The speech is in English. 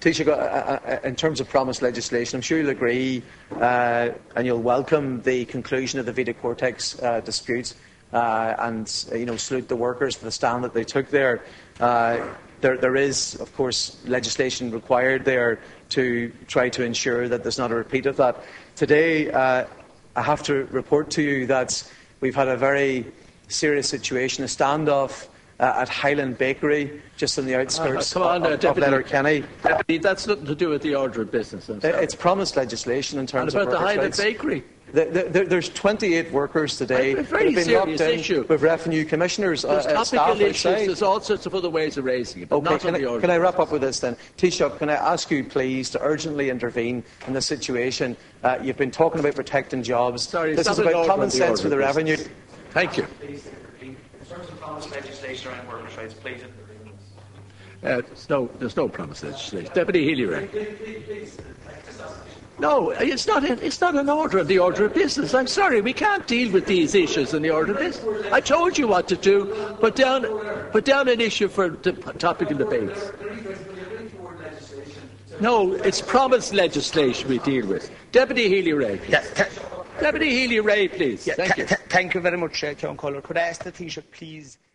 Taoiseach, in terms of promised legislation, I'm sure you'll agree and you'll welcome the conclusion of the Vita Cortex dispute and salute the workers for the stand that they took there. There is, of course, legislation required there to try to ensure that there's not a repeat of that. Today, I have to report to you that we've had a very serious situation, a standoff at Highland Bakery, just on the outskirts of Letterkenny. Deputy, that's nothing to do with the order of business. It's promised legislation in terms of about the Highland Bakery? There's 28 workers today a very who have been serious locked in issue. with revenue commissioners. There's topical staff issues. outside. There's all sorts of other ways of raising it, but not on the order. Can I wrap up with this then? Taoiseach, can I ask you please to urgently intervene in this situation? You've been talking about protecting jobs. This is about common sense for the revenue. Thank you. In terms of promised legislation around workers' rights, please intervene. There's no promised legislation. Deputy Healy-Rae. No, it's not an order of the order of business. I'm sorry, we can't deal with these issues in the order of business. I told you what to do. Put down an issue for topical debates. No, it's promised legislation we deal with. Deputy Healy-Rae. Deputy Healy-Rae, please. Thank you. Thank you very much, John Collar. Could I ask the Taoiseach, please,